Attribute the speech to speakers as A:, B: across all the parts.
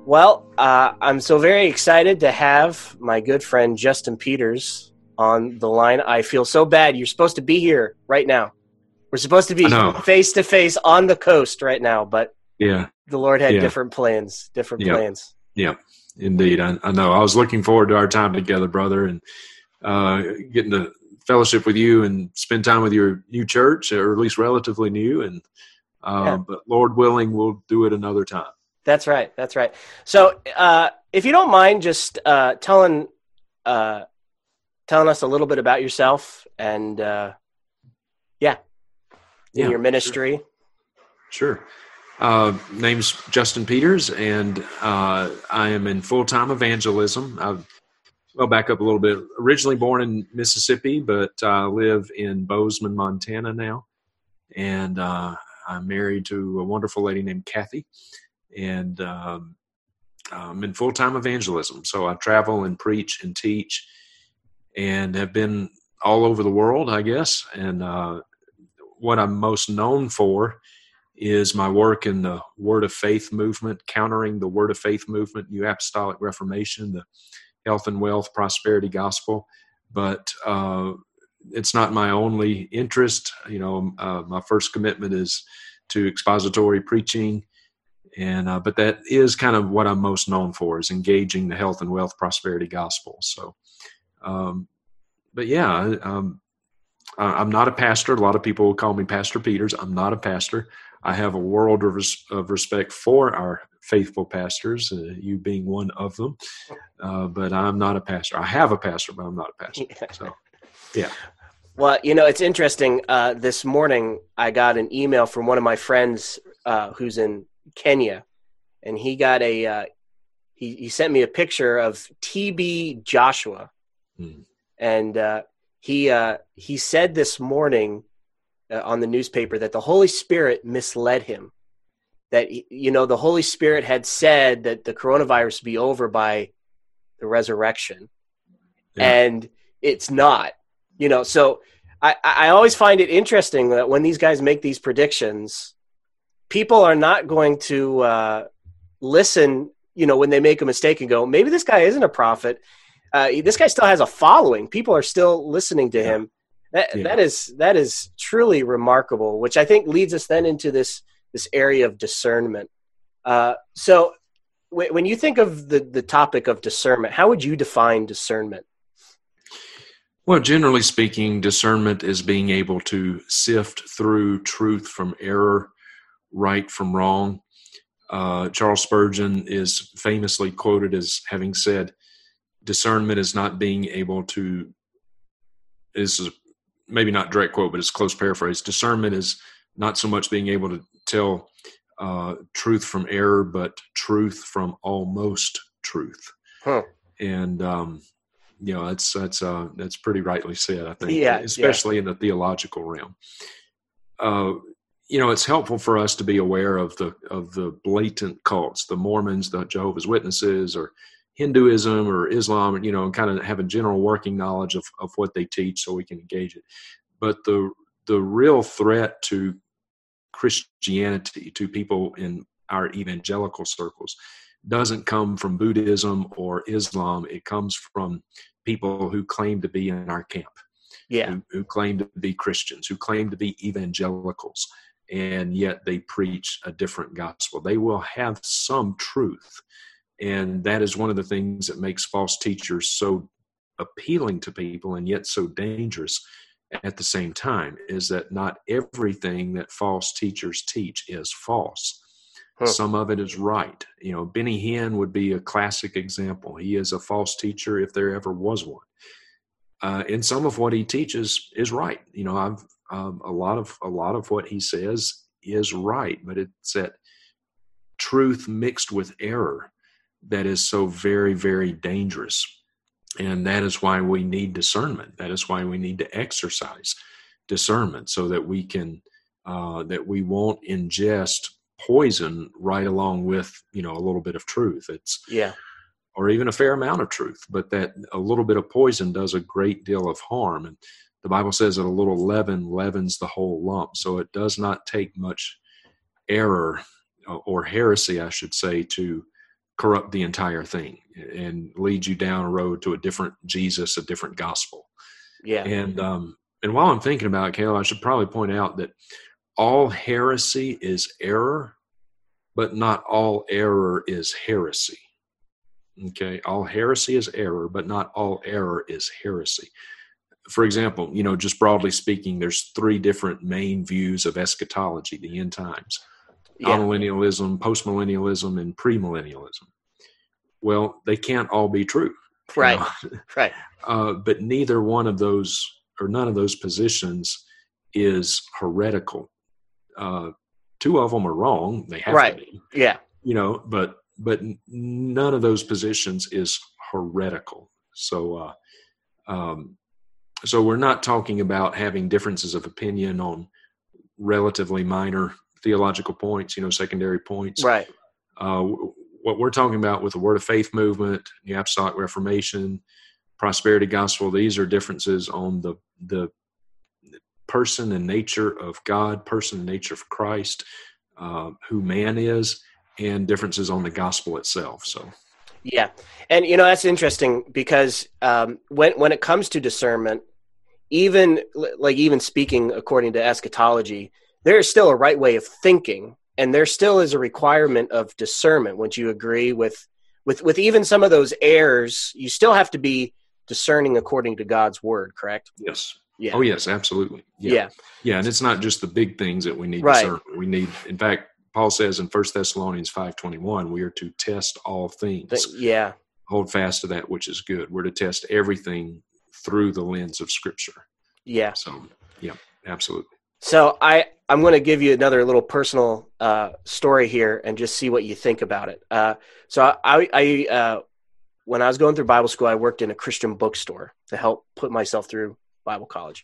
A: Well, I'm so very excited to have my good friend Justin Peters on the line. I feel so bad. You're supposed to be here right now. We're supposed to be face to face on the coast right now, but
B: yeah,
A: the Lord had different plans.
B: Yeah, indeed. I know. I was looking forward to our time together, brother, and getting to fellowship with you and spend time with your new church, or at least relatively new. And but Lord willing, we'll do it another time.
A: That's right. So, if you don't mind, just telling us a little bit about yourself and your ministry.
B: Sure. Name's Justin Peters, and I am in full-time evangelism. I'll back up a little bit. Originally born in Mississippi, but I live in Bozeman, Montana now. And I'm married to a wonderful lady named Kathy. And I'm in full-time evangelism. So I travel and preach and teach and have been all over the world, I guess. And what I'm most known for is my work in the Word of Faith movement, countering the Word of Faith movement, New Apostolic Reformation, the health and wealth prosperity gospel. But it's not my only interest. My first commitment is to expository preaching. And but that is kind of what I'm most known for, is engaging the health and wealth prosperity gospel. So, I'm not a pastor. A lot of people will call me Pastor Peters. I'm not a pastor. I have a world of respect for our faithful pastors, you being one of them. But I'm not a pastor. I have a pastor, but I'm not a pastor. So, yeah.
A: Well, it's interesting. This morning, I got an email from one of my friends who's in Kenya, and he got he sent me a picture of TB Joshua, and he said this morning on the newspaper that the Holy Spirit misled him, that the Holy Spirit had said that the coronavirus would be over by the resurrection, and it's not. So I always find it interesting that when these guys make these predictions, people are not going to listen, when they make a mistake and go, maybe this guy isn't a prophet. This guy still has a following. People are still listening to him. That is truly remarkable, which I think leads us then into this area of discernment. So when you think of the topic of discernment, how would you define discernment?
B: Well, generally speaking, discernment is being able to sift through truth from error, right from wrong. Charles Spurgeon is famously quoted as having said, discernment is not being able to, this is maybe not direct quote, but it's close paraphrase. Discernment is not so much being able to tell truth from error, but truth from almost truth. And, that's pretty rightly said, I think, especially in the theological realm. It's helpful for us to be aware of the blatant cults, the Mormons, the Jehovah's Witnesses, or Hinduism or Islam, and kind of have a general working knowledge of what they teach so we can engage it. But the real threat to Christianity, to people in our evangelical circles, doesn't come from Buddhism or Islam. It comes from people who claim to be in our camp, who claim to be Christians, who claim to be evangelicals, and yet they preach a different gospel. They will have some truth. And that is one of the things that makes false teachers so appealing to people and yet so dangerous at the same time, is that not everything that false teachers teach is false. Some of it is right. Benny Hinn would be a classic example. He is a false teacher if there ever was one. And some of what he teaches is right. A lot of what he says is right, but it's that truth mixed with error that is so very, very dangerous. And that is why we need discernment. That is why we need to exercise discernment, so that we can, that we won't ingest poison right along with, a little bit of truth. Or even a fair amount of truth, but that a little bit of poison does a great deal of harm. And the Bible says that a little leaven leavens the whole lump. So it does not take much error or heresy, I should say, to corrupt the entire thing and lead you down a road to a different Jesus, a different gospel.
A: Yeah.
B: And while I'm thinking about it, Caleb, I should probably point out that all heresy is error, but not all error is heresy. Okay, all heresy is error, but not all error is heresy. For example, just broadly speaking, there's 3 different main views of eschatology, the end times: amillennialism, postmillennialism, and premillennialism. Well, they can't all be true.
A: Right. Right.
B: But neither one of those, or none of those positions, is heretical. 2 of them are wrong. They have to be.
A: Yeah.
B: But none of those positions is heretical. So we're not talking about having differences of opinion on relatively minor theological points, secondary points.
A: Right.
B: What we're talking about with the Word of Faith movement, the Apostolic Reformation, prosperity gospel, these are differences on the person and nature of God, person and nature of Christ, who man is, and differences on the gospel itself. So,
A: yeah, and that's interesting because when it comes to discernment, even speaking according to eschatology, there is still a right way of thinking, and there still is a requirement of discernment. Would you agree with even some of those errors? You still have to be discerning according to God's word, correct?
B: Yes.
A: Yeah.
B: Oh, yes, absolutely. Yeah. And it's not just the big things that we need discernment. We need, in fact, Paul says in 1 Thessalonians 5:21, we are to test all things.
A: Yeah.
B: Hold fast to that which is good. We're to test everything through the lens of Scripture.
A: Yeah.
B: So, yeah, absolutely.
A: So I'm going to give you another little personal story here and just see what you think about it. So I when I was going through Bible school, I worked in a Christian bookstore to help put myself through Bible college.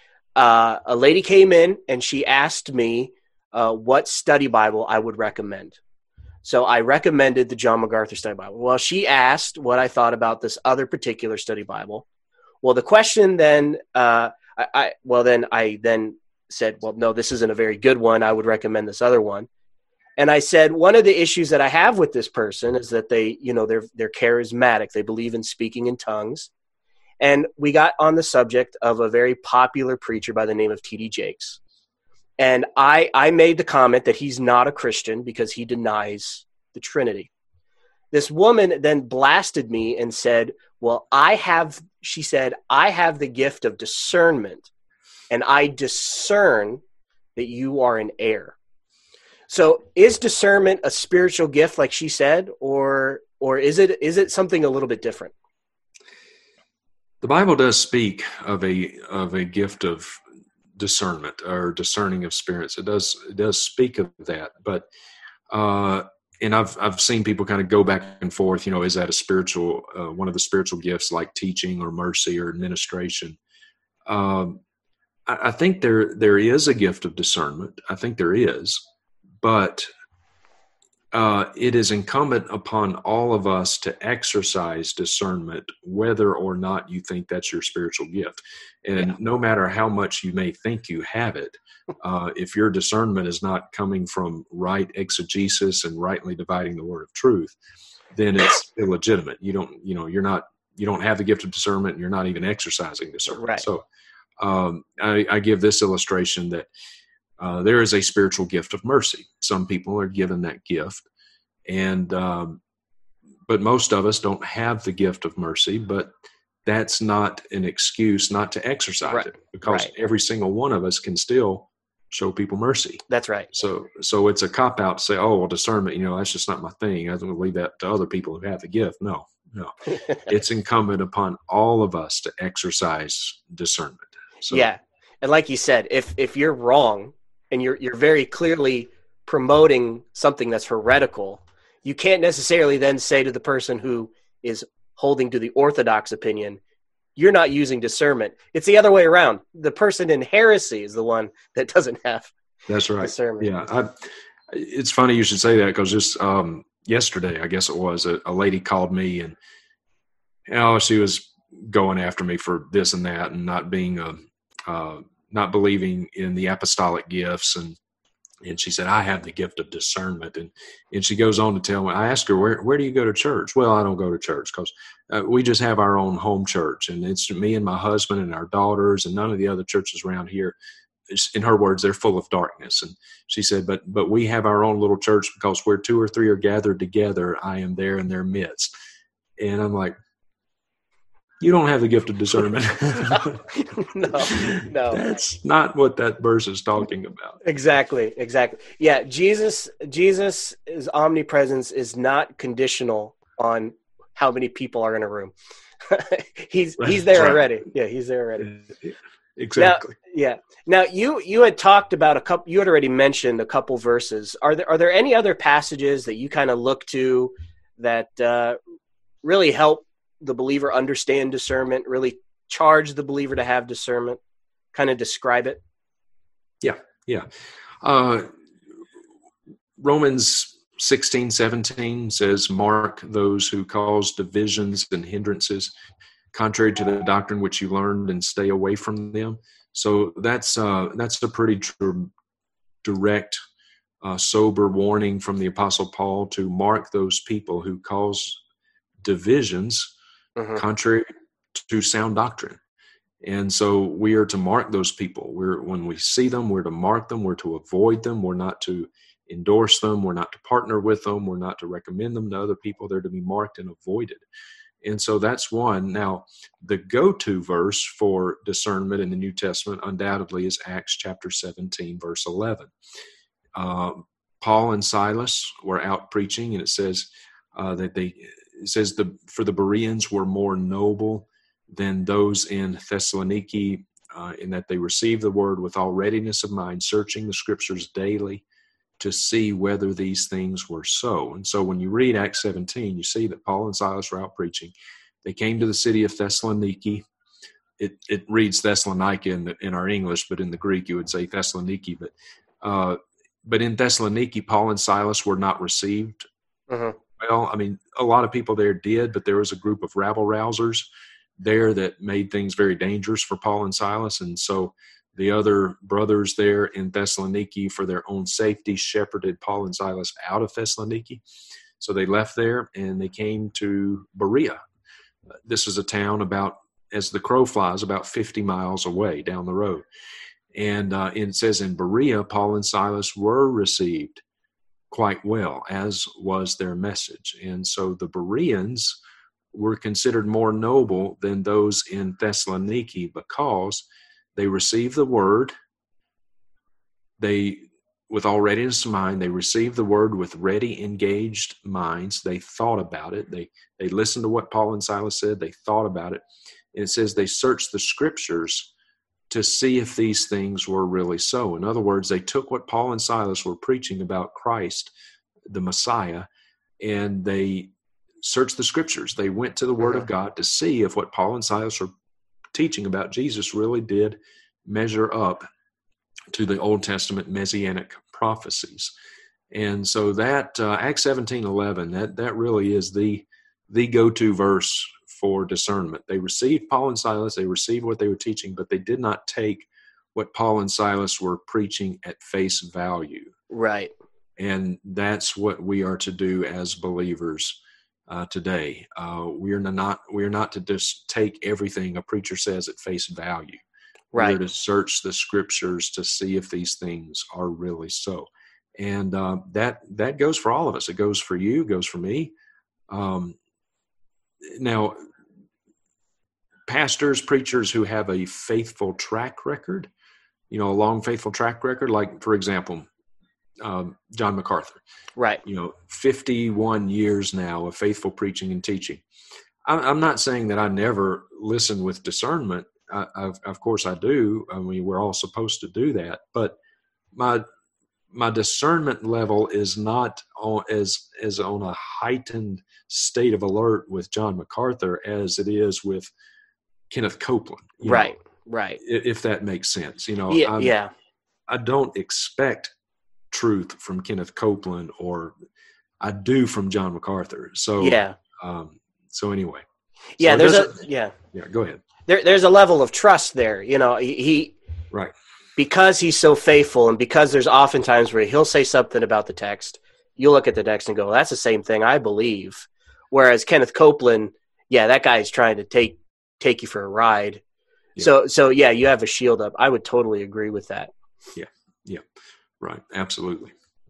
A: A lady came in and she asked me what study Bible I would recommend. So I recommended the John MacArthur Study Bible. Well, she asked what I thought about this other particular study Bible. Well, the question then, I said, well, no, this isn't a very good one. I would recommend this other one. And I said, one of the issues that I have with this person is that they're charismatic. They believe in speaking in tongues. And we got on the subject of a very popular preacher by the name of T.D. Jakes. And I made the comment that he's not a Christian because he denies the Trinity. This woman then blasted me and said, well, she said, I have the gift of discernment, and I discern that you are in error. So is discernment a spiritual gift, like she said, or is it something a little bit different?
B: The Bible does speak of a gift of discernment or discerning of spirits. It does speak of that, but and I've seen people kind of go back and forth. Is that a spiritual one of the spiritual gifts like teaching or mercy or administration? I think there is a gift of discernment. I think there is, but it is incumbent upon all of us to exercise discernment, whether or not you think that's your spiritual gift. And no matter how much you may think you have it, if your discernment is not coming from right exegesis and rightly dividing the word of truth, then it's illegitimate. You don't have the gift of discernment, and you're not even exercising discernment.
A: Right.
B: So I give this illustration that there is a spiritual gift of mercy. Some people are given that gift, and but most of us don't have the gift of mercy. But that's not an excuse not to exercise it, because every single one of us can still show people mercy.
A: That's right.
B: So it's a cop out to say, oh, well, discernment, that's just not my thing. I don't leave that to other people who have the gift. No. It's incumbent upon all of us to exercise discernment. So,
A: yeah, and like you said, if you're wrong and you're very clearly promoting something that's heretical, you can't necessarily then say to the person who is holding to the orthodox opinion, you're not using discernment. It's the other way around. The person in heresy is the one that doesn't have
B: that's right.
A: discernment.
B: Yeah, it's funny you should say that, because just yesterday, I guess it was, a lady called me, and she was going after me for this and that, and not being not believing in the apostolic gifts, and And she said, I have the gift of discernment. And she goes on to tell me, I asked her, where do you go to church? Well, I don't go to church because we just have our own home church. And it's me and my husband and our daughters, and none of the other churches around here, in her words, they're full of darkness. And she said, but we have our own little church because where 2 or 3 are gathered together, I am there in their midst. And I'm like, you don't have the gift of discernment.
A: No.
B: That's not what that verse is talking about.
A: Exactly. Yeah, Jesus' omnipresence is not conditional on how many people are in a room. he's there already. Yeah, he's there already.
B: Exactly.
A: Now you had talked about you had already mentioned a couple verses. Are there any other passages that you kind of look to that really help the believer understand discernment, really charge the believer to have discernment, kind of describe it?
B: Yeah. Romans 16:17 says, mark those who cause divisions and hindrances, contrary to the doctrine which you learned, and stay away from them. So that's a pretty direct, sober warning from the Apostle Paul to mark those people who cause divisions contrary to sound doctrine. And so we are to mark those people. When we see them, we're to mark them. We're to avoid them. We're not to endorse them. We're not to partner with them. We're not to recommend them to other people. They're to be marked and avoided. And so that's one. Now, the go-to verse for discernment in the New Testament undoubtedly is Acts chapter 17, verse 11. Paul and Silas were out preaching, and it says for the Bereans were more noble than those in Thessaloniki, in that they received the word with all readiness of mind, searching the scriptures daily to see whether these things were so. And so when you read Acts 17, you see that Paul and Silas were out preaching. They came to the city of Thessaloniki. It reads Thessalonica in our English, but in the Greek you would say Thessaloniki. But in Thessaloniki, Paul and Silas were not received. Well, I mean, a lot of people there did, but there was a group of rabble-rousers there that made things very dangerous for Paul and Silas. And so the other brothers there in Thessaloniki, for their own safety, shepherded Paul and Silas out of Thessaloniki. So they left there and they came to Berea. This is a town about, as the crow flies, about 50 miles away down the road. And it says in Berea, Paul and Silas were received quite well, as was their message. And so the Bereans were considered more noble than those in Thessaloniki because they received the word. With all readiness of mind, they received the word with ready, engaged minds. They thought about it. They listened to what Paul and Silas said. They thought about it. And it says they searched the scriptures to see if these things were really so. In other words, they took what Paul and Silas were preaching about Christ, the Messiah, and they searched the scriptures. They went to the Word of God to see if what Paul and Silas were teaching about Jesus really did measure up to the Old Testament messianic prophecies. And so that Acts 17:11, that really is the go-to verse for discernment. They received Paul and Silas, they received what they were teaching, but they did not take what Paul and Silas were preaching at face value.
A: Right.
B: And that's what we are to do as believers today. We are not to just take everything a preacher says at face value.
A: Right.
B: We are to search the scriptures to see if these things are really so. And that goes for all of us. It goes for you, goes for me. Now, pastors, preachers who have a faithful track record, a long faithful track record, like, for example, John MacArthur.
A: Right.
B: 51 years now of faithful preaching and teaching. I'm not saying that I never listen with discernment. Of course I do. I mean, we're all supposed to do that. But my discernment level is not as on a heightened state of alert with John MacArthur as it is with Kenneth Copeland.
A: Right.
B: If that makes sense. I don't expect truth from Kenneth Copeland, or I do from John MacArthur. So so anyway.
A: Yeah,
B: so go ahead.
A: There's a level of trust there. He
B: right.
A: because he's so faithful, and because there's often times where he'll say something about the text, you'll look at the text and go, well, that's the same thing I believe. Whereas Kenneth Copeland, yeah, that guy's trying to take you for a ride. Yeah. So yeah, you have a shield up. I would totally agree with that.
B: Yeah, right. Absolutely.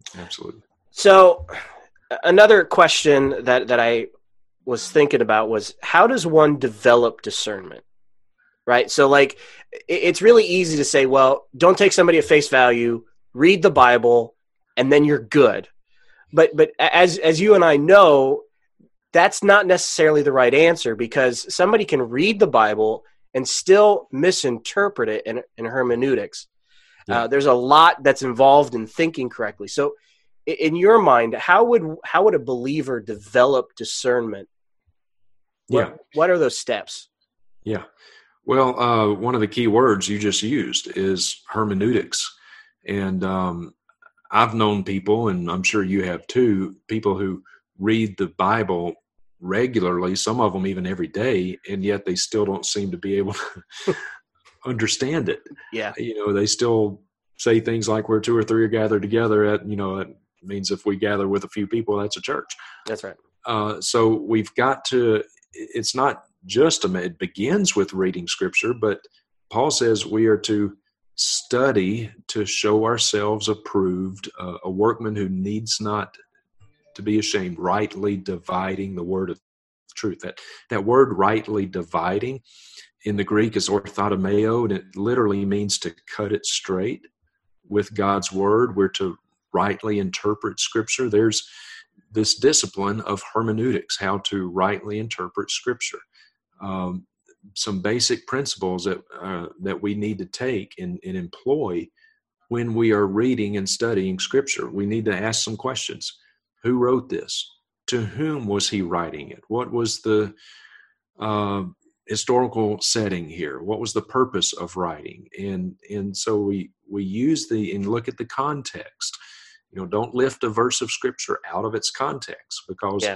A: So another question that I was thinking about was, how does one develop discernment? Right? So like, it's really easy to say, well, don't take somebody at face value, read the Bible, and then you're good. But as you and I know, that's not necessarily the right answer, because somebody can read the Bible and still misinterpret it in hermeneutics. Yeah. There's a lot that's involved in thinking correctly. So in your mind, how would a believer develop discernment? What are those steps?
B: Yeah. Well, one of the key words you just used is hermeneutics. And I've known people, and I'm sure you have too, people who read the Bible regularly, some of them even every day, and yet they still don't seem to be able to understand it.
A: Yeah.
B: They still say things like, where two or three are gathered together, it means if we gather with a few people, that's a church.
A: That's right.
B: So we've got to, it's not just it begins with reading scripture, but Paul says we are to study to show ourselves approved, a workman who needs not to be ashamed, rightly dividing the word of truth. That word rightly dividing in the Greek is orthotomeo, and it literally means to cut it straight with God's word. We're to rightly interpret scripture. There's this discipline of hermeneutics, how to rightly interpret scripture. Some basic principles that we need to take and employ when we are reading and studying scripture. We need to ask some questions. Who wrote this? To whom was he writing it? What was the historical setting here? What was the purpose of writing? And so we use and look at the context. Don't lift a verse of scripture out of its context, because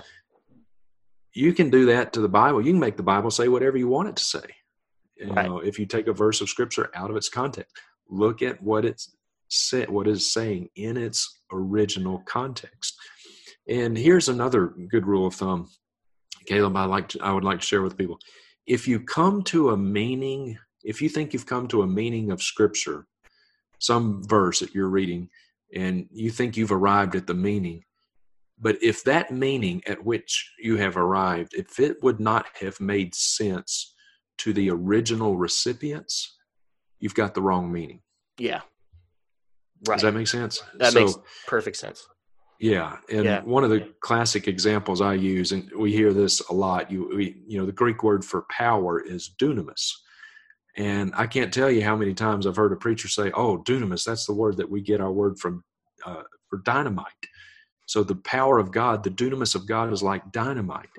B: you can do that to the Bible. You can make the Bible say whatever you want it to say. If you take a verse of scripture out of its context, look at what it's said, what it's saying in its original context. And here's another good rule of thumb, Caleb, I would like to share with people. If you come to a meaning, if you think you've come to a meaning of scripture, some verse that you're reading, and you think you've arrived at the meaning, but if that meaning at which you have arrived, if it would not have made sense to the original recipients, you've got the wrong meaning.
A: Yeah. Right.
B: Does that make sense?
A: That makes perfect sense.
B: Yeah. And one of the classic examples I use, and we hear this a lot, the Greek word for power is dunamis. And I can't tell you how many times I've heard a preacher say, oh, dunamis, that's the word that we get our word from for dynamite. So the power of God, the dunamis of God, is like dynamite.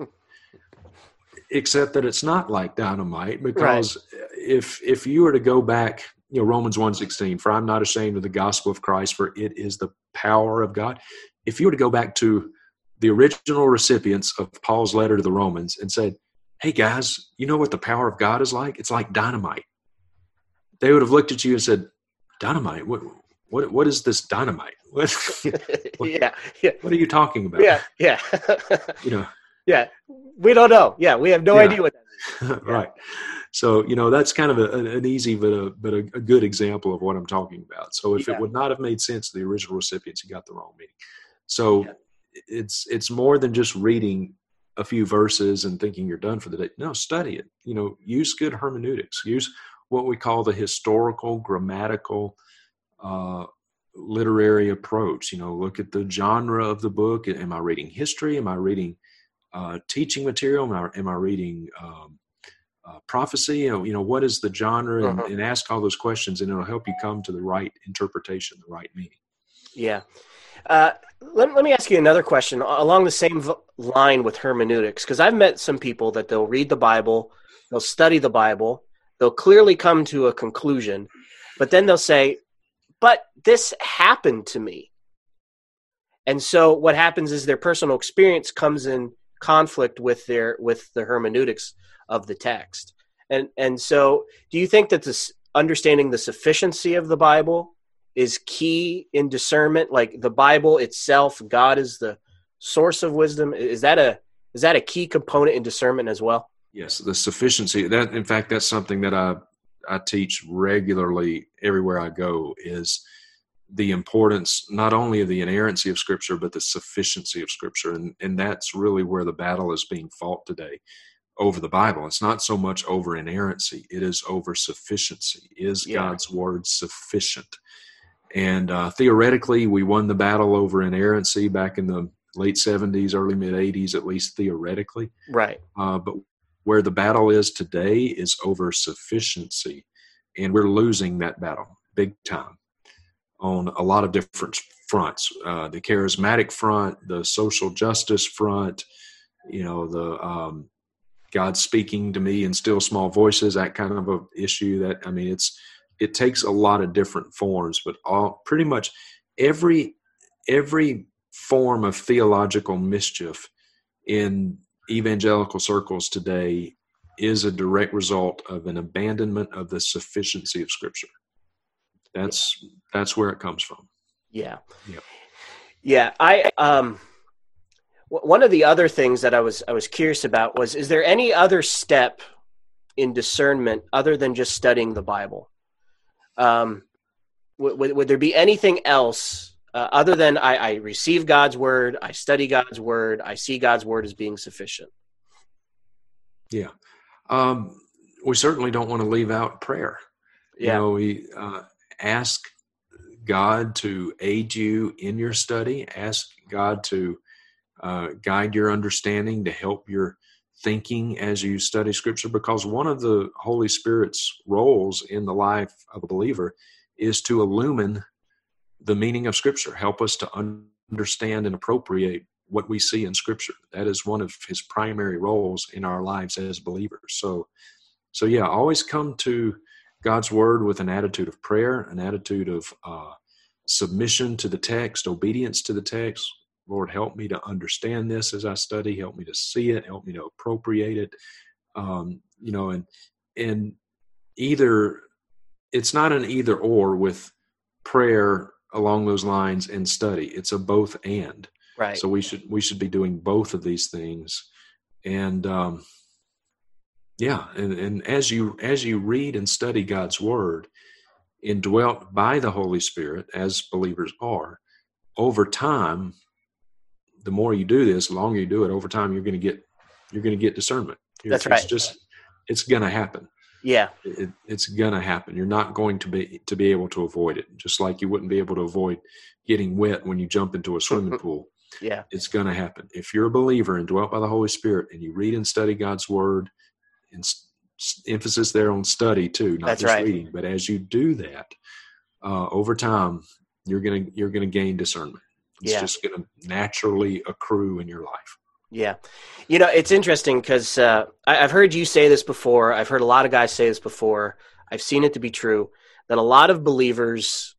B: Except that it's not like dynamite, because if you were to go back, Romans 1:16, for I'm not ashamed of the gospel of Christ, for it is the power of God. If you were to go back to the original recipients of Paul's letter to the Romans and said, hey guys, you know what the power of God is like? It's like dynamite. They would have looked at you and said, dynamite? What is this dynamite? What are you talking about?
A: Yeah. Yeah. We don't know. Yeah. We have no idea what that is.
B: Right. So, that's kind of an easy, but a good example of what I'm talking about. So if it would not have made sense to the original recipients, you got the wrong meaning. So it's more than just reading a few verses and thinking you're done for the day. No, study it. Use good hermeneutics. Use what we call the historical, grammatical, literary approach. Look at the genre of the book. Am I reading history? Am I reading teaching material? Am I reading prophecy? What is the genre? And ask all those questions, and it'll help you come to the right interpretation, the right meaning.
A: Yeah. Let me ask you another question along the same line with hermeneutics, because I've met some people that they'll read the Bible, they'll study the Bible, they'll clearly come to a conclusion, but then they'll say, but this happened to me. And so what happens is their personal experience comes in conflict with the hermeneutics of the text. And so do you think that understanding the sufficiency of the Bible is key in discernment? Like the Bible itself, God is the source of wisdom. Is that a key component in discernment as well?
B: Yes, the sufficiency. That, in fact, that's something that I teach regularly everywhere I go, is the importance not only of the inerrancy of Scripture, but the sufficiency of Scripture. And that's really where the battle is being fought today over the Bible. It's not so much over inerrancy, it is over sufficiency. Is God's word sufficient? And theoretically, we won the battle over inerrancy back in the late 70s, early mid-80s, at least theoretically.
A: Right.
B: But where the battle is today is over sufficiency, and we're losing that battle big time on a lot of different fronts. The charismatic front, the social justice front, the God speaking to me in still small voices, that kind of a issue. That, I mean, it takes a lot of different forms, but pretty much every form of theological mischief in evangelical circles today is a direct result of an abandonment of the sufficiency of Scripture. That's where it comes from.
A: Yeah. I one of the other things that I was curious about was, is there any other step in discernment other than just studying the Bible? Would there be anything else other than I receive God's word, I study God's word, I see God's word as being sufficient?
B: Yeah. We certainly don't want to leave out prayer.
A: Yeah.
B: We ask God to aid you in your study. Ask God to guide your understanding, to help your thinking as you study Scripture, because one of the Holy Spirit's roles in the life of a believer is to illumine the meaning of Scripture, help us to understand and appropriate what we see in Scripture. That is one of his primary roles in our lives as believers. So yeah, always come to God's word with an attitude of prayer, an attitude of submission to the text, obedience to the text. Lord, help me to understand this as I study. Help me to see it. Help me to appropriate it. And either, it's not an either or with prayer along those lines and study. It's a both and.
A: Right.
B: So we should be doing both of these things. And and as you read and study God's word, indwelt by the Holy Spirit, as believers are, over time, the more you do this, the longer you do it, over time, you're going to get discernment.
A: That's right.
B: It's going to happen.
A: Yeah.
B: It's going to happen. You're not going to be able to avoid it. Just like you wouldn't be able to avoid getting wet when you jump into a swimming pool.
A: Yeah.
B: It's going to happen. If you're a believer and dwelt by the Holy Spirit and you read and study God's word, and emphasis there on study too, not
A: That's
B: just
A: right.
B: reading, but as you do that, over time, you're going to gain discernment. It's just going to naturally accrue in your life.
A: Yeah. It's interesting because I've heard you say this before. I've heard a lot of guys say this before. I've seen it to be true, that a lot of believers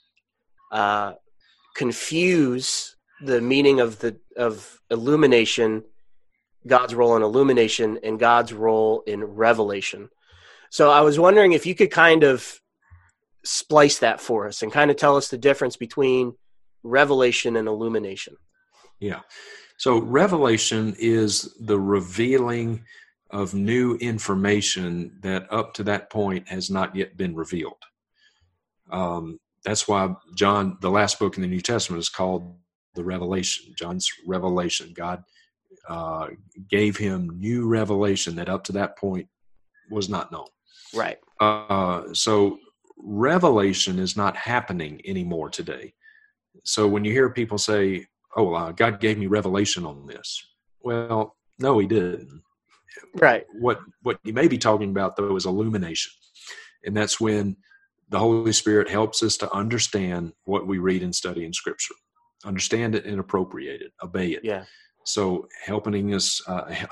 A: confuse the meaning of illumination, God's role in illumination, and God's role in revelation. So I was wondering if you could kind of splice that for us and kind of tell us the difference between revelation and illumination.
B: Yeah. So revelation is the revealing of new information that up to that point has not yet been revealed. That's why John, the last book in the New Testament, is called the Revelation. John's revelation. God gave him new revelation that up to that point was not known.
A: Right.
B: So revelation is not happening anymore today. So when you hear people say, "Oh, God gave me revelation on this," well, no, he didn't.
A: Right.
B: What you may be talking about, though, is illumination. And that's when the Holy Spirit helps us to understand what we read and study in Scripture, understand it and appropriate it, obey it.
A: Yeah.
B: So helping us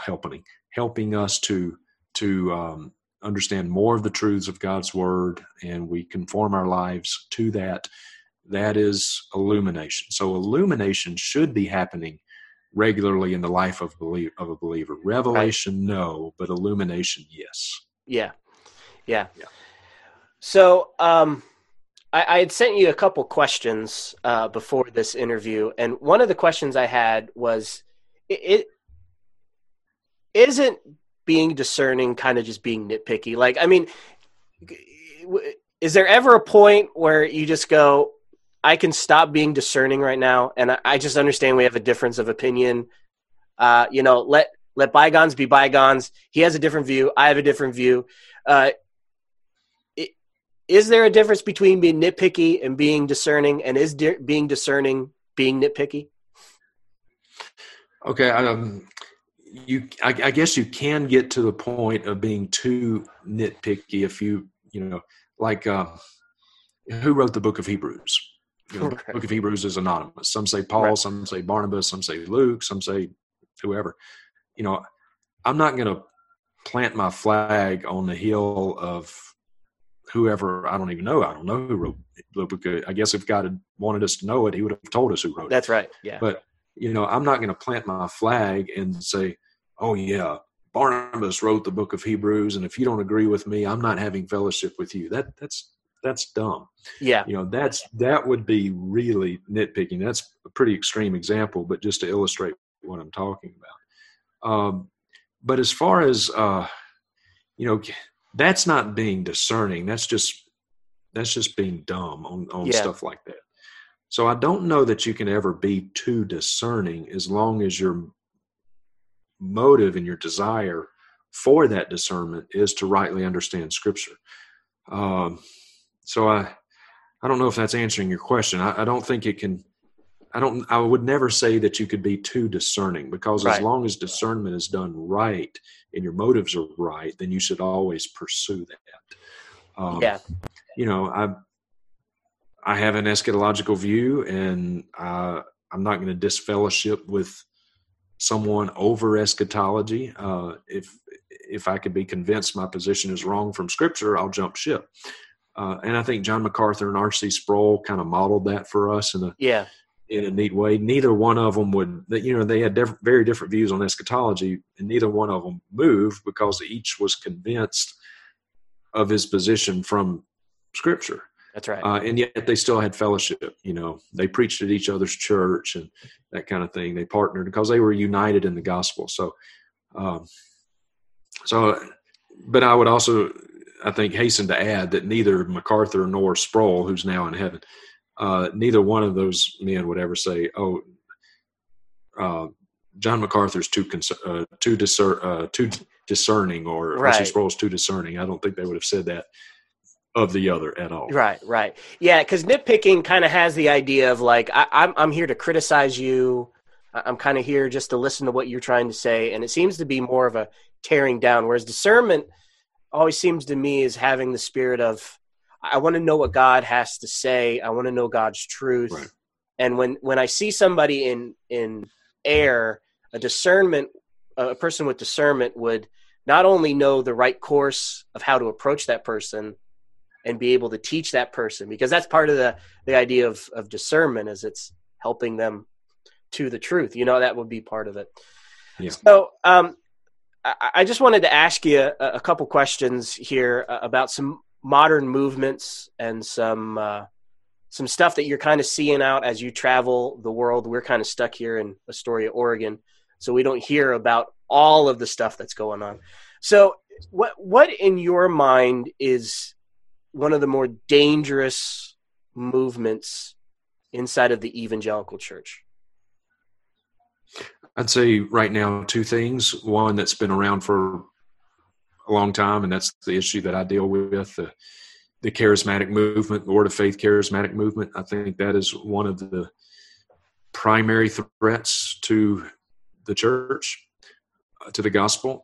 B: to understand more of the truths of God's Word, and we conform our lives to that. That is illumination. So illumination should be happening regularly in the life of a believer. Revelation, right. No, but illumination, yes.
A: Yeah. So, I had sent you a couple questions before this interview, and one of the questions I had was, it isn't being discerning kind of just being nitpicky. Like, I mean, is there ever a point where you just go, I can stop being discerning right now, and I just understand we have a difference of opinion. Let bygones be bygones. He has a different view. I have a different view. Uh, is there a difference between being nitpicky and being discerning? And is being discerning being nitpicky?
B: Okay, I guess you can get to the point of being too nitpicky if like who wrote the book of Hebrews? The book of Hebrews is anonymous. Some say Paul, right. Some say Barnabas, some say Luke, some say whoever. I'm not going to plant my flag on the hill of whoever. I don't even know. I don't know who wrote the book. I guess if God had wanted us to know it, he would have told us who wrote it.
A: That's right. Yeah.
B: But I'm not going to plant my flag and say, oh yeah, Barnabas wrote the book of Hebrews, and if you don't agree with me, I'm not having fellowship with you. That's dumb.
A: Yeah.
B: That would be really nitpicking. That's a pretty extreme example, but just to illustrate what I'm talking about. But as far as that's not being discerning. That's just being dumb on stuff like that. So I don't know that you can ever be too discerning as long as your motive and your desire for that discernment is to rightly understand Scripture. So I don't know if that's answering your question. I don't think it can. I would never say that you could be too discerning, because as long as discernment is done right and your motives are right, then you should always pursue that. I have an eschatological view, and I'm not going to disfellowship with someone over eschatology. If I could be convinced my position is wrong from Scripture, I'll jump ship. And I think John MacArthur and R.C. Sproul kind of modeled that for us in a neat way. Neither one of them would, they had very different views on eschatology, and neither one of them moved because each was convinced of his position from Scripture.
A: That's right.
B: And yet they still had fellowship. They preached at each other's church and that kind of thing. They partnered because they were united in the gospel. But I would also, I think, hasten to add that neither MacArthur nor Sproul, who's now in heaven, neither one of those men would ever say, John MacArthur's too discerning, or R.C. Sproul's too discerning. I don't think they would have said that of the other at all.
A: Right. Yeah, because nitpicking kind of has the idea of like, I'm here to criticize you. I'm kind of here just to listen to what you're trying to say. And it seems to be more of a tearing down, whereas discernment always seems to me is having the spirit of, I want to know what God has to say. I want to know God's truth.
B: Right.
A: And when I see somebody in error, a person with discernment would not only know the right course of how to approach that person and be able to teach that person, because that's part of the idea of discernment, is it's helping them to the truth. That would be part of it.
B: Yeah.
A: So I just wanted to ask you a couple questions here about some modern movements and some stuff that you're kind of seeing out as you travel the world. We're kind of stuck here in Astoria, Oregon, so we don't hear about all of the stuff that's going on. So what in your mind is one of the more dangerous movements inside of the evangelical church?
B: I'd say right now two things. One that's been around for a long time, and that's the issue that I deal with, the charismatic movement, the Word of Faith charismatic movement. I think that is one of the primary threats to the church, to the gospel.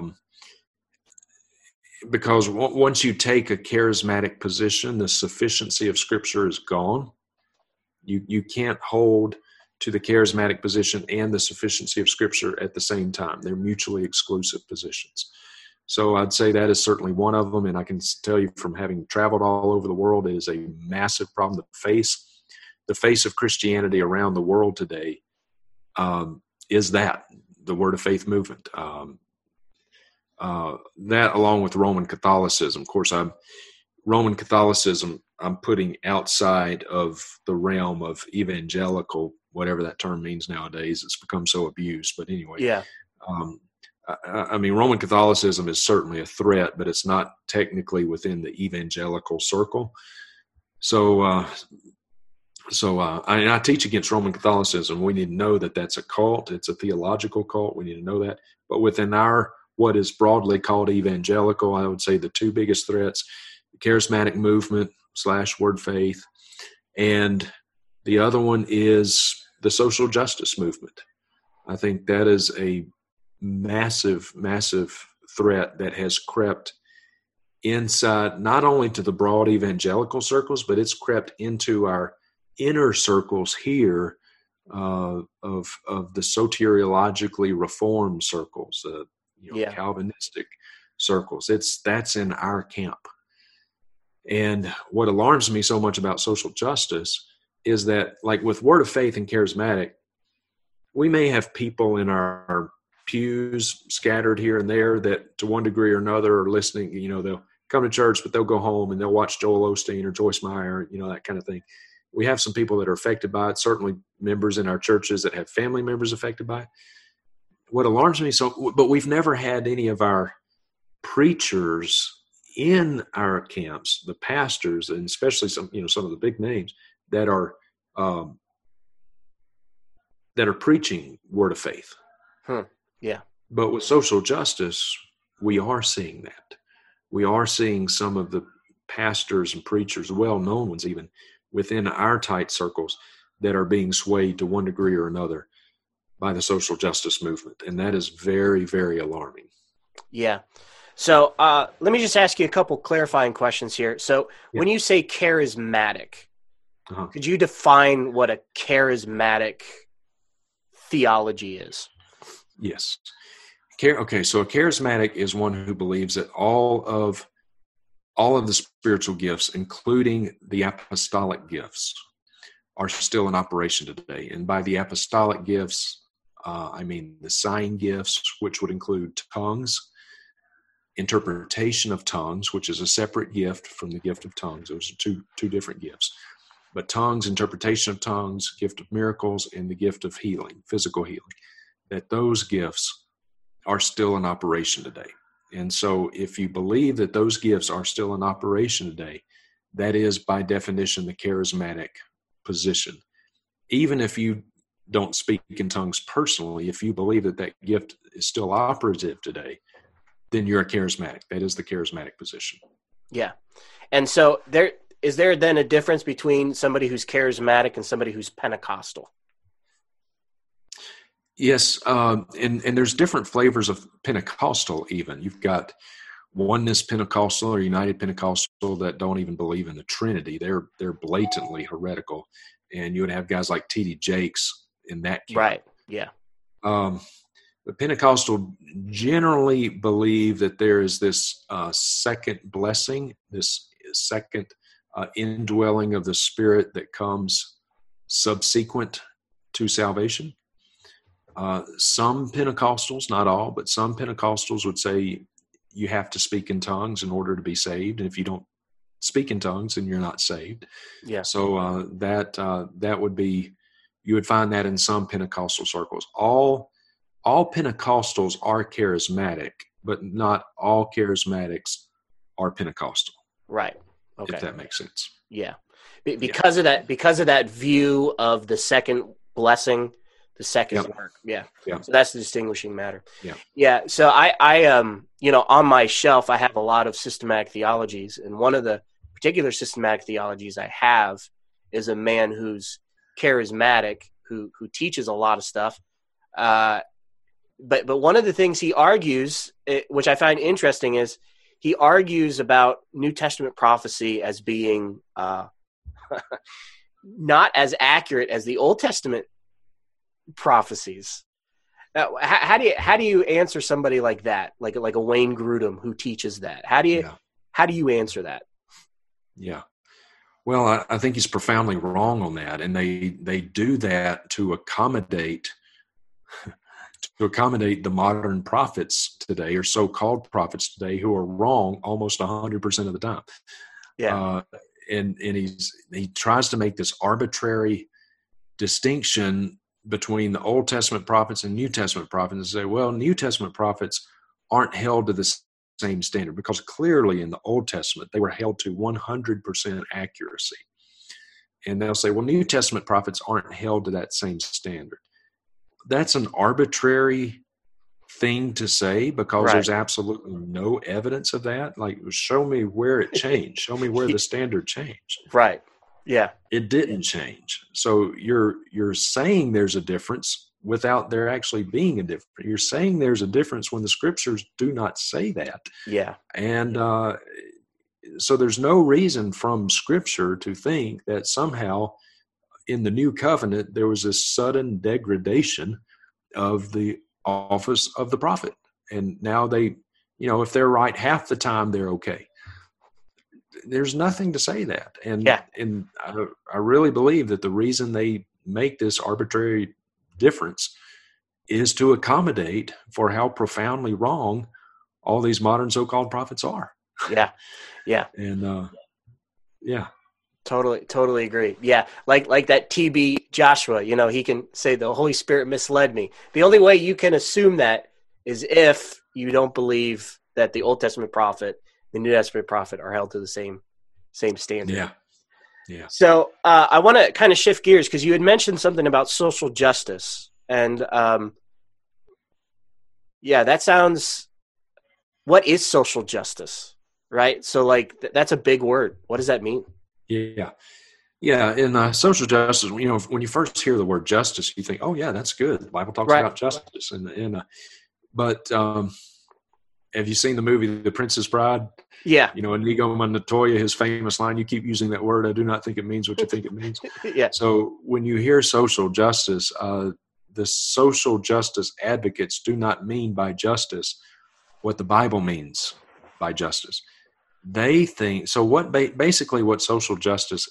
B: Because once you take a charismatic position, the sufficiency of Scripture is gone. You can't hold to the charismatic position and the sufficiency of Scripture at the same time. They're mutually exclusive positions. So I'd say that is certainly one of them, and I can tell you from having traveled all over the world, it is a massive problem. The face of Christianity around the world today is that, the Word of Faith movement. That, along with Roman Catholicism. Of course, Roman Catholicism I'm putting outside of the realm of evangelical, whatever that term means nowadays. It's become so abused. But anyway,
A: Yeah.
B: I mean, Roman Catholicism is certainly a threat, but it's not technically within the evangelical circle. So, I teach against Roman Catholicism. We need to know that that's a cult. It's a theological cult. We need to know that. But within what is broadly called evangelical, I would say the two biggest threats: the charismatic movement / word faith, and the other one is the social justice movement. I think that is a massive, massive threat that has crept inside, not only to the broad evangelical circles, but it's crept into our inner circles here of the soteriologically reformed circles, Calvinistic circles. That's in our camp. And what alarms me so much about social justice is that, like with Word of Faith and Charismatic, we may have people in our pews scattered here and there that to one degree or another are listening. They'll come to church, but they'll go home and they'll watch Joel Osteen or Joyce Meyer, that kind of thing. We have some people that are affected by it, certainly members in our churches that have family members affected by it. What alarms me but we've never had any of our preachers in our camps, the pastors, and especially some of the big names that are preaching Word of Faith.
A: Yeah.
B: But with social justice, we are seeing that. We are seeing some of the pastors and preachers, well-known ones even, within our tight circles that are being swayed to one degree or another by the social justice movement. And that is very, very alarming.
A: Yeah. So let me just ask you a couple clarifying questions here. So when you say charismatic, could you define what a charismatic theology is?
B: Yes. Okay, so a charismatic is one who believes that all of the spiritual gifts, including the apostolic gifts, are still in operation today. And by the apostolic gifts, I mean the sign gifts, which would include tongues, interpretation of tongues, which is a separate gift from the gift of tongues. Those are two different gifts. But tongues, interpretation of tongues, gift of miracles, and the gift of healing, physical healing, that those gifts are still in operation today. And so if you believe that those gifts are still in operation today, that is by definition the charismatic position. Even if you don't speak in tongues personally, if you believe that that gift is still operative today, then you're a charismatic. That is the charismatic position. Yeah.
A: And so is there then a difference between somebody who's charismatic and somebody who's Pentecostal?
B: Yes, and there's different flavors of Pentecostal even. You've got Oneness Pentecostal or United Pentecostal that don't even believe in the Trinity. They're blatantly heretical. And you would have guys like T.D. Jakes in that camp.
A: Right, yeah.
B: The Pentecostal generally believe that there is this second blessing, this second indwelling of the Spirit that comes subsequent to salvation. Some Pentecostals, not all, but some Pentecostals would say you have to speak in tongues in order to be saved. And if you don't speak in tongues, then you're not saved.
A: Yeah.
B: So that would be, you would find that in some Pentecostal circles. All Pentecostals are charismatic, but not all charismatics are Pentecostal.
A: Right. Okay.
B: If that makes sense.
A: Yeah. Because of that view of the second blessing, the second work. Yeah.
B: Yeah.
A: So that's the distinguishing matter.
B: Yeah.
A: Yeah. So I on my shelf, I have a lot of systematic theologies, and one of the particular systematic theologies I have is a man who's charismatic, who teaches a lot of stuff. But one of the things he argues, which I find interesting, is he argues about New Testament prophecy as being not as accurate as the Old Testament prophecies. How do you answer somebody like that, like a Wayne Grudem who teaches that? How do you answer that?
B: Yeah. Well, I think he's profoundly wrong on that, and they do that to accommodate the modern prophets today, or so-called prophets today, who are wrong almost 100% of the time.
A: Yeah.
B: And he tries to make this arbitrary distinction between the Old Testament prophets and New Testament prophets and say, well, New Testament prophets aren't held to the same standard, because clearly in the Old Testament they were held to 100% accuracy. And they'll say, well, New Testament prophets aren't held to that same standard. That's an arbitrary thing to say, because there's absolutely no evidence of that. Like, show me where it changed. Show me where the standard changed.
A: Right. Yeah.
B: It didn't change. So you're saying there's a difference without there actually being a difference. You're saying there's a difference when the scriptures do not say that.
A: Yeah.
B: And so there's no reason from scripture to think that somehow in the new covenant there was this sudden degradation of the office of the prophet. And now they, if they're right half the time, they're okay. There's nothing to say that. And I really believe that the reason they make this arbitrary difference is to accommodate for how profoundly wrong all these modern so-called prophets are.
A: Yeah. Yeah.
B: And
A: Totally agree. Yeah. Like that TB Joshua, he can say the Holy Spirit misled me. The only way you can assume that is if you don't believe that the Old Testament prophet, the New Testament prophet are held to the same standard.
B: Yeah. Yeah.
A: So I want to kind of shift gears, because you had mentioned something about social justice, and that sounds. What is social justice, right? So that's a big word. What does that mean?
B: Yeah. Yeah. In social justice, when you first hear the word justice, you think, oh yeah, that's good. The Bible talks about justice. But have you seen the movie The Princess Bride?
A: Yeah.
B: Inigo Montoya, his famous line, you keep using that word, I do not think it means what you think it means.
A: Yeah.
B: So when you hear social justice, the social justice advocates do not mean by justice what the Bible means by justice. They think, so basically what social justice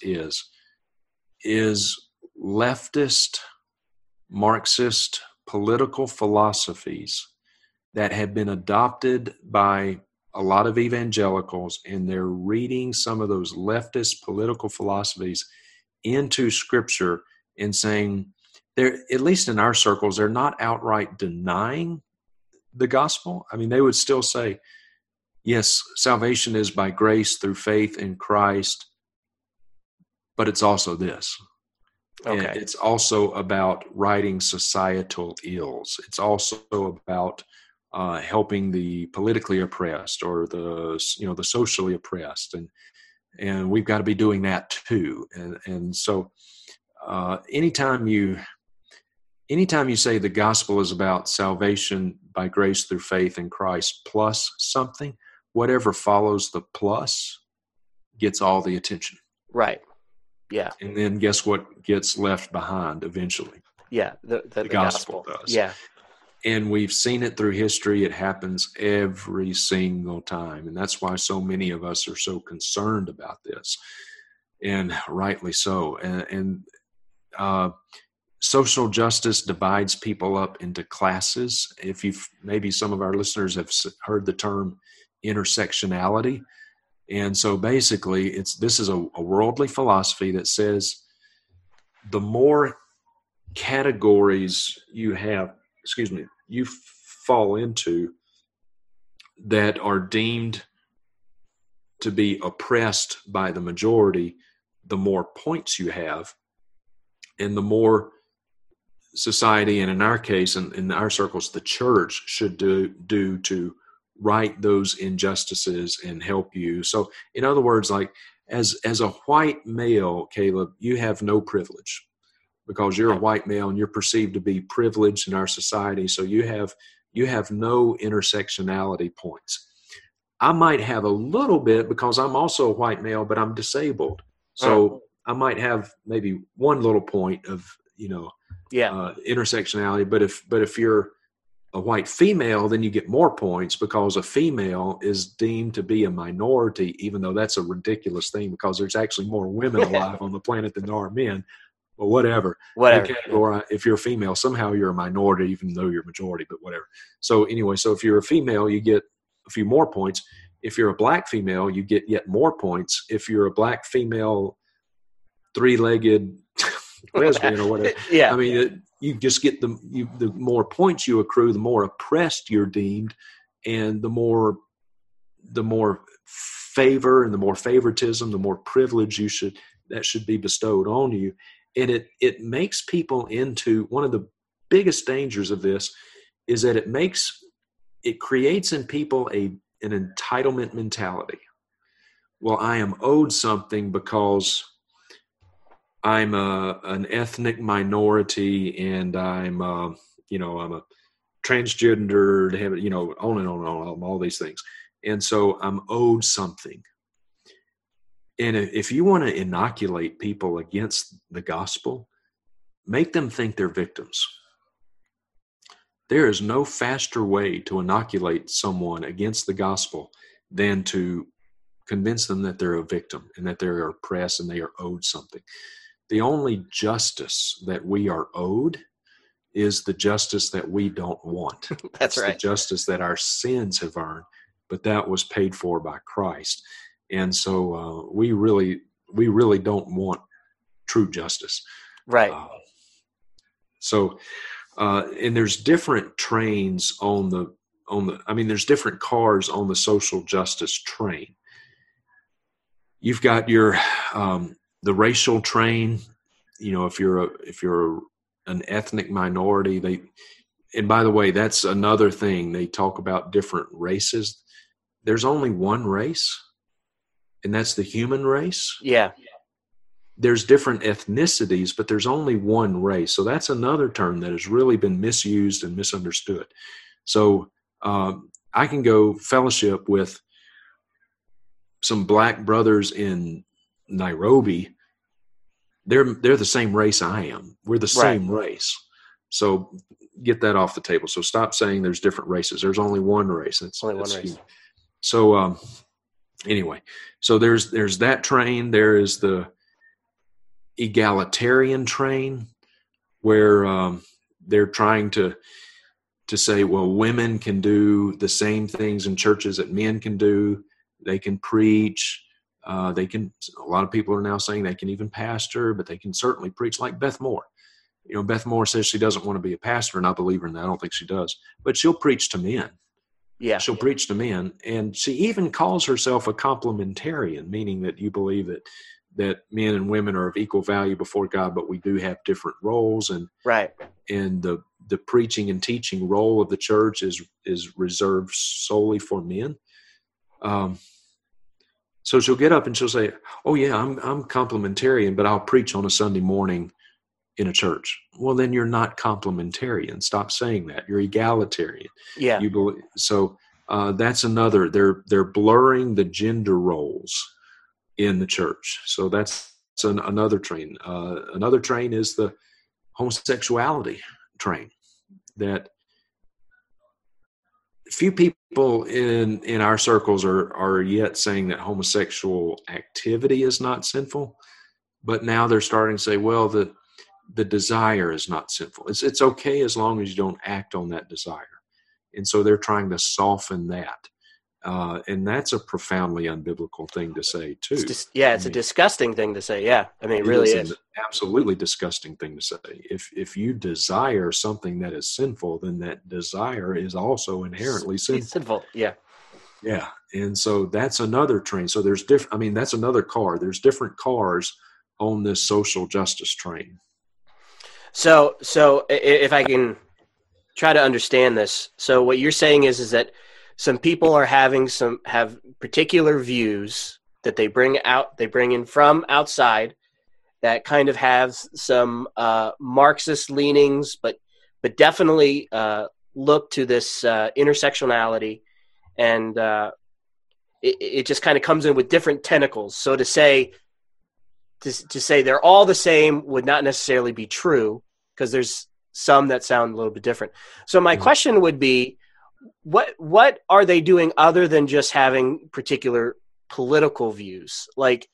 B: is leftist, Marxist political philosophies that have been adopted by a lot of evangelicals, and they're reading some of those leftist political philosophies into Scripture and saying, they're, at least in our circles, they're not outright denying the gospel. I mean, they would still say, yes, salvation is by grace through faith in Christ, but it's also this.
A: Okay.
B: And it's also about righting societal ills. It's also about helping the politically oppressed or the socially oppressed, and we've got to be doing that too. And so anytime you say the gospel is about salvation by grace through faith in Christ plus something, whatever follows the plus gets all the attention.
A: Right. Yeah.
B: And then guess what gets left behind eventually?
A: Yeah. The
B: gospel does.
A: Yeah.
B: And we've seen it through history. It happens every single time. And that's why so many of us are so concerned about this, and rightly so. And social justice divides people up into classes. If maybe some of our listeners have heard the term intersectionality. And so basically this is a worldly philosophy that says the more categories you fall into that are deemed to be oppressed by the majority, the more points you have, and the more society, and in our case, in our circles, the church should do to right those injustices and help you. So in other words, like as a white male, Caleb, you have no privilege because you're a white male and you're perceived to be privileged in our society. So you have no intersectionality points. I might have a little bit because I'm also a white male, but I'm disabled. So I might have maybe one little point of, intersectionality. But if you're a white female, then you get more points because a female is deemed to be a minority, even though that's a ridiculous thing because there's actually more women alive on the planet than there are men. Well, whatever. If you're a female, somehow you're a minority, even though you're a majority, but whatever. So anyway, so if you're a female, you get a few more points. If you're a black female, you get yet more points. If you're a black female, three-legged lesbian or whatever,
A: Yeah.
B: I mean, you just get the more points you accrue, the more oppressed you're deemed, and the more favor and the more favoritism, the more privilege that should be bestowed on you. And it makes people into, one of the biggest dangers of this is that it creates in people an entitlement mentality. Well, I am owed something because I'm an ethnic minority, and I'm a transgender, on and on, all these things. And so I'm owed something. And if you want to inoculate people against the gospel, make them think they're victims. There is no faster way to inoculate someone against the gospel than to convince them that they're a victim and that they're oppressed and they are owed something. The only justice that we are owed is the justice that we don't want.
A: That's right.
B: The justice that our sins have earned, but that was paid for by Christ. And so we really don't want true justice.
A: Right.
B: And there's different trains there's different cars on the social justice train. You've got your the racial train. If you're an ethnic minority, and by the way, that's another thing. They talk about different races. There's only one race, and that's the human race.
A: Yeah.
B: There's different ethnicities, but there's only one race. So that's another term that has really been misused and misunderstood. So I can go fellowship with some black brothers in Nairobi. They're the same race I am. We're the same race. So get that off the table. So stop saying there's different races. There's only one race. That's
A: only one race.
B: So anyway, so there's that train. There is the egalitarian train, where they're trying to say, well, women can do the same things in churches that men can do. They can preach. A lot of people are now saying they can even pastor, but they can certainly preach, like Beth Moore. Beth Moore says she doesn't want to be a pastor, and I believe her in that. I don't think she does, but she'll preach to men.
A: Yeah.
B: She'll preach to men. And she even calls herself a complementarian, meaning that you believe that men and women are of equal value before God, but we do have different roles. And
A: right.
B: And the preaching and teaching role of the church is reserved solely for men. So she'll get up and she'll say, "Oh yeah, I'm complementarian, but I'll preach on a Sunday morning in a church." Well, then you're not complementarian. Stop saying that. You're egalitarian.
A: Yeah.
B: That's another. They're blurring the gender roles in the church. So that's another train. Another train is the homosexuality train. That few people in our circles are yet saying that homosexual activity is not sinful, but now they're starting to say, well, the desire is not sinful. It's okay as long as you don't act on that desire. And so they're trying to soften that. And that's a profoundly unbiblical thing to say too.
A: It's a disgusting thing to say. Yeah. I mean, it really is.
B: An absolutely disgusting thing to say. If you desire something that is sinful, then that desire is also inherently sinful.
A: Yeah.
B: Yeah. And so that's another train. So there's that's another car. There's different cars on this social justice train.
A: So if I can try to understand this, so what you're saying is that some people are have particular views that they bring in from outside that kind of have some Marxist leanings, but definitely look to this intersectionality, and it just kind of comes in with different tentacles. So to say they're all the same would not necessarily be true, because there's some that sound a little bit different. So my question would be, what are they doing other than just having particular political views? Like,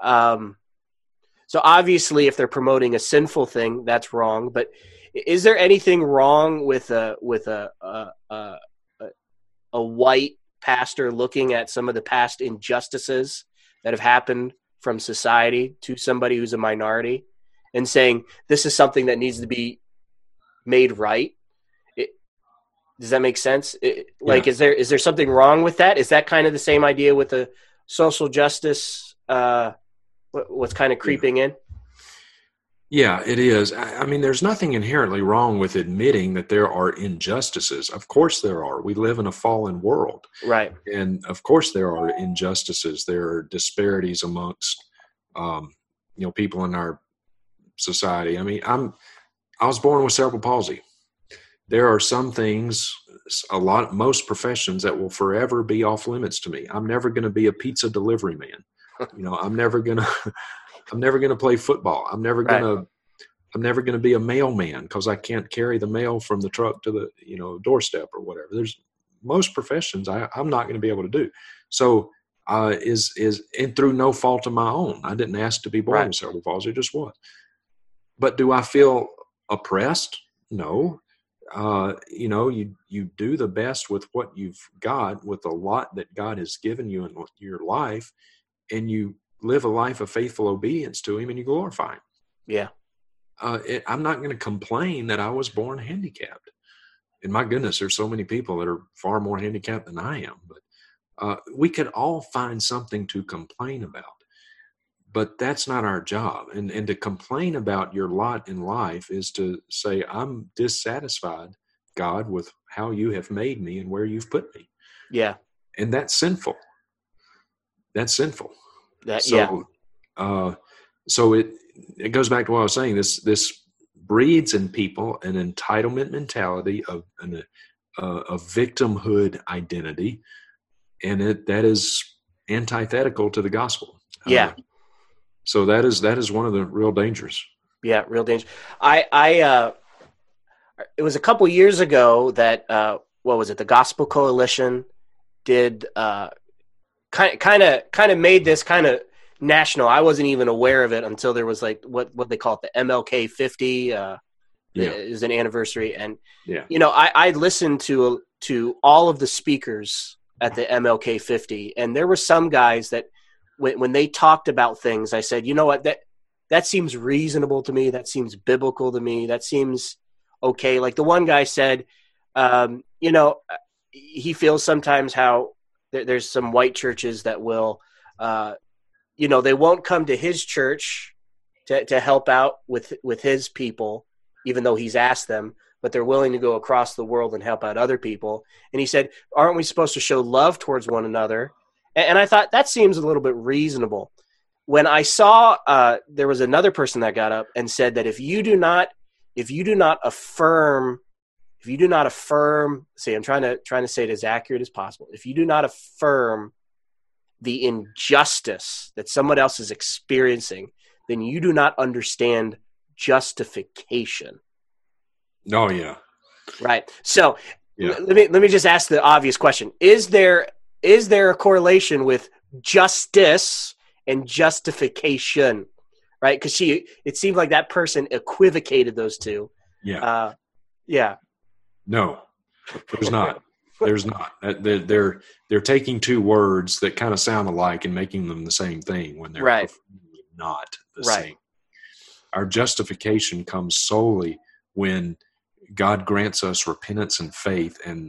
A: so obviously if they're promoting a sinful thing, that's wrong, but is there anything wrong with a white pastor looking at some of the past injustices that have happened from society to somebody who's a minority and saying, this is something that needs to be made right? Does that make sense? Like, is there something wrong with that? Is that kind of the same idea with the social justice, what's kind of creeping in?
B: Yeah, it is. I mean, there's nothing inherently wrong with admitting that there are injustices. Of course there are. We live in a fallen world.
A: Right.
B: And of course there are injustices. There are disparities amongst, people in our society. I mean, I was born with cerebral palsy. There are some things, most professions that will forever be off limits to me. I'm never going to be a pizza delivery man. I'm never going to play football. I'm never going to be a mailman because I can't carry the mail from the truck to the, doorstep or whatever. There's most professions I'm not going to be able to do. So, and through no fault of my own. I didn't ask to be born with cerebral palsy. It just was. But do I feel oppressed? No. You do the best with what you've got, with the lot that God has given you in your life, and you live a life of faithful obedience to Him, and you glorify Him.
A: Yeah.
B: I'm not going to complain that I was born handicapped. And my goodness, there's so many people that are far more handicapped than I am. But we could all find something to complain about. But that's not our job. And to complain about your lot in life is to say, I'm dissatisfied, God, with how you have made me and where you've put me.
A: Yeah.
B: And that's sinful. That's sinful. So it goes back to what I was saying. This breeds in people an entitlement mentality of a victimhood identity, and that is antithetical to the gospel.
A: Yeah.
B: So that is one of the real dangers.
A: Yeah, real danger. It was a couple years ago that what was it? The Gospel Coalition did kind of made this kind of national. I wasn't even aware of it until there was like what they call it, the MLK 50 is an anniversary, and I listened to all of the speakers at the MLK 50, and there were some guys that when they talked about things, I said, you know what, that seems reasonable to me. That seems biblical to me. That seems okay. Like the one guy said, he feels sometimes how there's some white churches that will, they won't come to his church to help out with his people, even though he's asked them, but they're willing to go across the world and help out other people. And he said, aren't we supposed to show love towards one another? And I thought that seems a little bit reasonable. When I saw there was another person that got up and said that if you do not affirm, say, I'm trying to say it as accurate as possible. If you do not affirm the injustice that someone else is experiencing, then you do not understand justification.
B: Oh yeah.
A: Right. So let me just ask the obvious question. Is there a correlation with justice and justification? Right? Because it seemed like that person equivocated those two.
B: Yeah.
A: Yeah.
B: No, there's not. There's not. They're taking two words that kind of sound alike and making them the same thing when they're not the same. Our justification comes solely when God grants us repentance and faith, and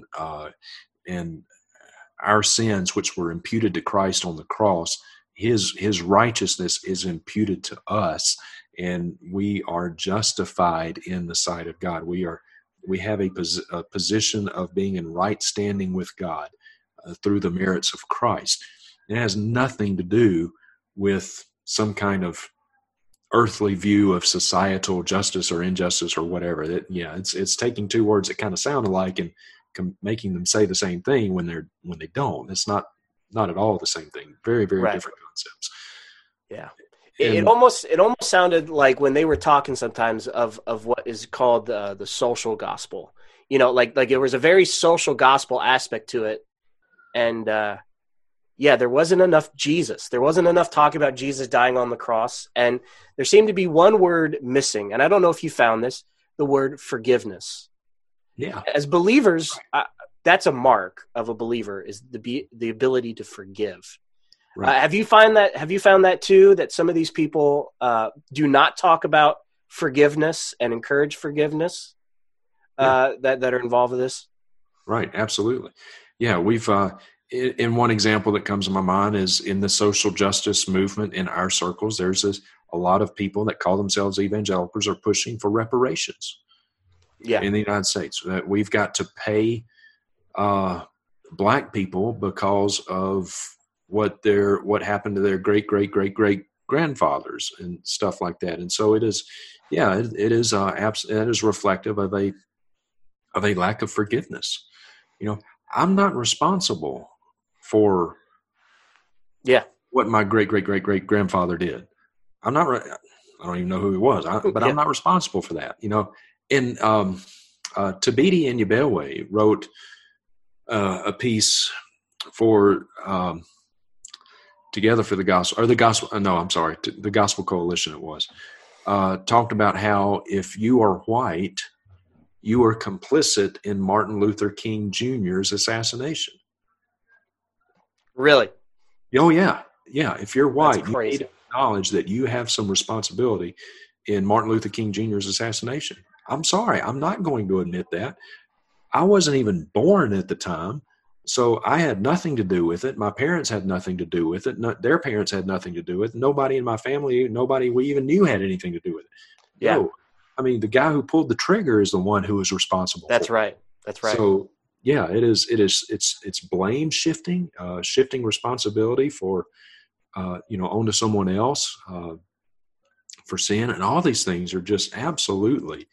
B: our sins, which were imputed to Christ on the cross, His righteousness is imputed to us, and we are justified in the sight of God. We have a position of being in right standing with God through the merits of Christ. It has nothing to do with some kind of earthly view of societal justice or injustice or whatever. It's taking two words that kind of sound alike and making them say the same thing when they don't. It's not at all the same thing. Very, very different concepts.
A: Yeah. It almost sounded like when they were talking sometimes of what is called the social gospel, like it was a very social gospel aspect to it. And there wasn't enough Jesus. There wasn't enough talk about Jesus dying on the cross. And there seemed to be one word missing. And I don't know if you found this, the word forgiveness.
B: Yeah.
A: As believers, that's a mark of a believer, is the ability to forgive.
B: Right.
A: Have you found that too, that some of these people do not talk about forgiveness and encourage forgiveness that are involved with this?
B: Right. Absolutely. Yeah. We've, in one example that comes to my mind is in the social justice movement in our circles, there's a lot of people that call themselves evangelicals are pushing for reparations in the United States. That we've got to pay Black people because of what happened to their great grandfathers and stuff like that. And so it is reflective of a lack of forgiveness. I'm not responsible for what my great grandfather did. I don't even know who he was, but I'm not responsible for that. And Thabiti Anyabwile wrote a piece for Together for the Gospel, or the Gospel Coalition it was, talked about how if you are white, you are complicit in Martin Luther King Jr.'s assassination.
A: Really?
B: Oh, yeah. Yeah. If you're white, you need to acknowledge that you have some responsibility in Martin Luther King Jr.'s assassination. I'm sorry. I'm not going to admit that. I wasn't even born at the time, so I had nothing to do with it. My parents had nothing to do with it. Their parents had nothing to do with it. Nobody in my family, nobody we even knew had anything to do with it.
A: Yeah.
B: No. I mean, the guy who pulled the trigger is the one who is responsible.
A: That's right. That's right.
B: So, yeah, it's blame shifting, shifting responsibility for, onto someone else for sin. And all these things are just absolutely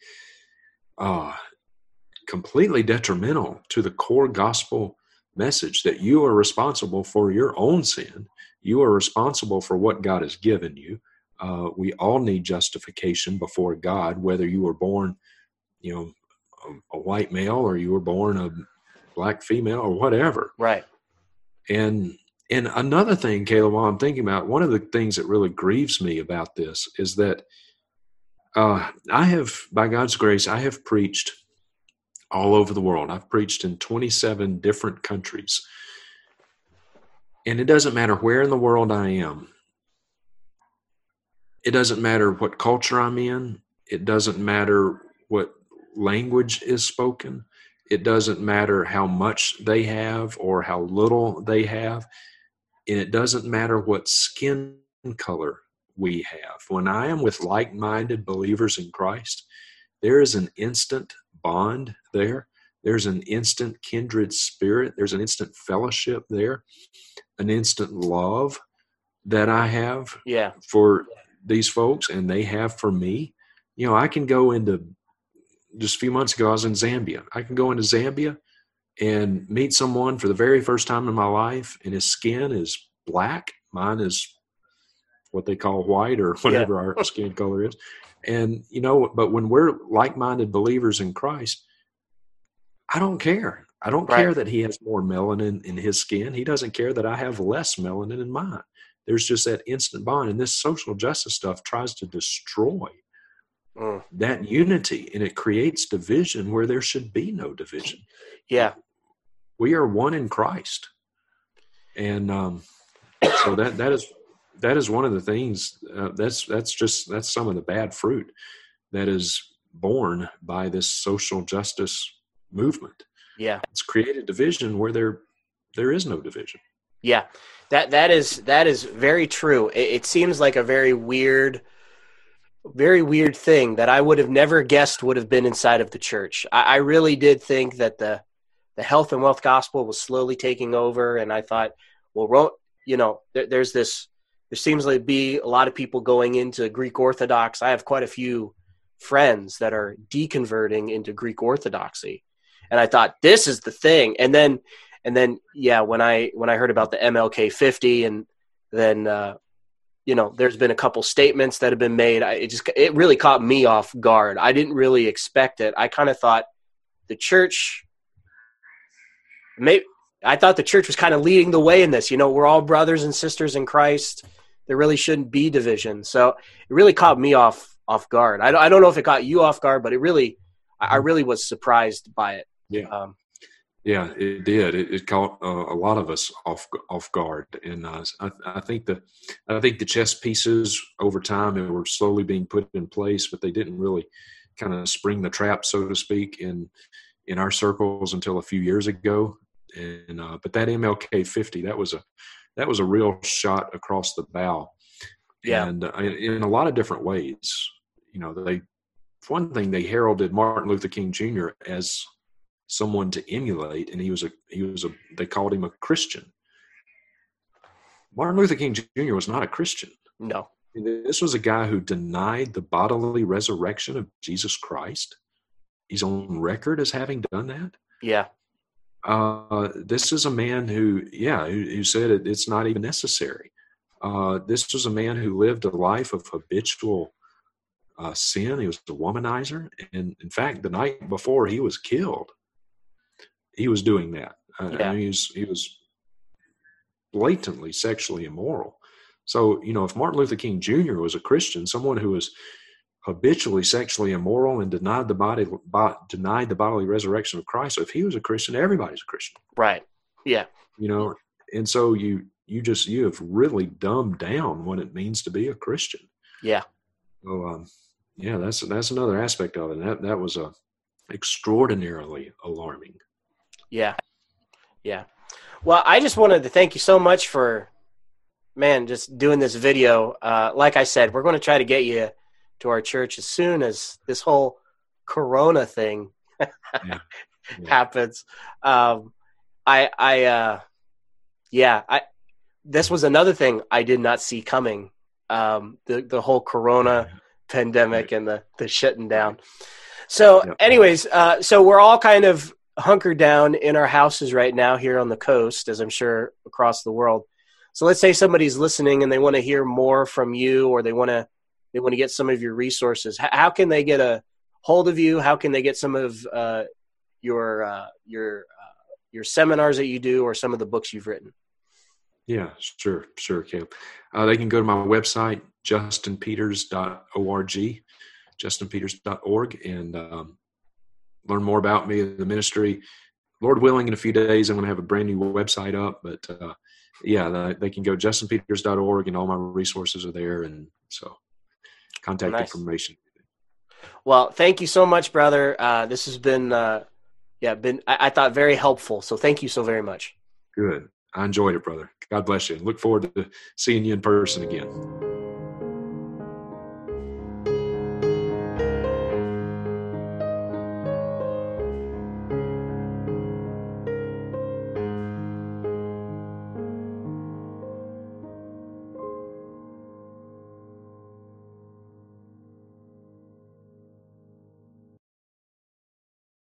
B: completely detrimental to the core gospel message that you are responsible for your own sin. You are responsible for what God has given you. We all need justification before God, whether you were born, a white male or you were born a Black female or whatever.
A: Right.
B: And another thing, Caleb, while I'm thinking about, one of the things that really grieves me about this is that I have, by God's grace, I have preached all over the world. I've preached in 27 different countries. And it doesn't matter where in the world I am. It doesn't matter what culture I'm in. It doesn't matter what language is spoken. It doesn't matter how much they have or how little they have. And it doesn't matter what skin color we have. When I am with like-minded believers in Christ, there is an instant bond there. There's an instant kindred spirit. There's an instant fellowship there, an instant love that I have for these folks and they have for me. I can go into, just a few months ago, I was in Zambia. I can go into Zambia and meet someone for the very first time in my life, and his skin is black. Mine is what they call white or whatever our skin color is. And, but when we're like-minded believers in Christ, I don't care. I don't care that he has more melanin in his skin. He doesn't care that I have less melanin in mine. There's just that instant bond. And this social justice stuff tries to destroy that unity, and it creates division where there should be no division.
A: Yeah.
B: We are one in Christ. And so that is one of the things that's some of the bad fruit that is born by this social justice movement.
A: Yeah.
B: It's created division where there is no division.
A: Yeah. That is very true. It seems like a very weird thing that I would have never guessed would have been inside of the church. I really did think that the health and wealth gospel was slowly taking over. And I thought, well, there seems like be a lot of people going into Greek Orthodox. I have quite a few friends that are deconverting into Greek Orthodoxy. And I thought, this is the thing. And then, when I heard about the MLK 50 and then, there's been a couple statements that have been made. It really caught me off guard. I didn't really expect it. I kind of thought the church, I thought the church was kind of leading the way in this. We're all brothers and sisters in Christ. There really shouldn't be division. So it really caught me off guard. I don't know if it caught you off guard, but I really was surprised by it.
B: Yeah. Yeah, it did. It caught a lot of us off guard, and I think the chess pieces over time were slowly being put in place, but they didn't really kind of spring the trap, so to speak, in our circles until a few years ago. And but that MLK 50, that was a real shot across the bow,
A: Yeah.
B: and in a lot of different ways. You know, for one thing, they heralded Martin Luther King Jr. as someone to emulate, and they called him a Christian. Martin Luther King Jr. was not a Christian.
A: No.
B: This was a guy who denied the bodily resurrection of Jesus Christ. He's on record as having done that.
A: Yeah.
B: This is a man who said it's not even necessary. This was a man who lived a life of habitual sin. He was a womanizer. And in fact, the night before he was killed, he was doing that.
A: Yeah.
B: I mean, he was blatantly sexually immoral. So, you know, if Martin Luther King Jr. was a Christian, someone who was habitually sexually immoral and denied the bodily resurrection of Christ, so if he was a Christian, everybody's a Christian.
A: Right. Yeah.
B: You know, and so you have really dumbed down what it means to be a Christian.
A: Yeah.
B: So, yeah, that's another aspect of it. And that was extraordinarily alarming.
A: Yeah. Yeah. Well, I just wanted to thank you so much for, just doing this video. Like I said, we're going to try to get you to our church as soon as this whole Corona thing happens. This was another thing I did not see coming. The whole Corona pandemic and the shutting down. So anyways, so we're all kind of hunkered down in our houses right now here on the coast, as I'm sure across the world. So let's say somebody's listening and they want to hear more from you, or they want to get some of your resources. How can they get a hold of you? How can they get some of your seminars that you do, or some of the books you've written?
B: Yeah, sure, Caleb. They can go to my website, justinpeters.org, and learn more about me, the ministry. Lord willing, in a few days, I'm going to have a brand new website up. But they can go justinpeters.org, and all my resources are there. And so, contact information.
A: Well, thank you so much, brother. This has been, I thought very helpful. So thank you so very much.
B: Good. I enjoyed it, brother. God bless you. Look forward to seeing you in person again.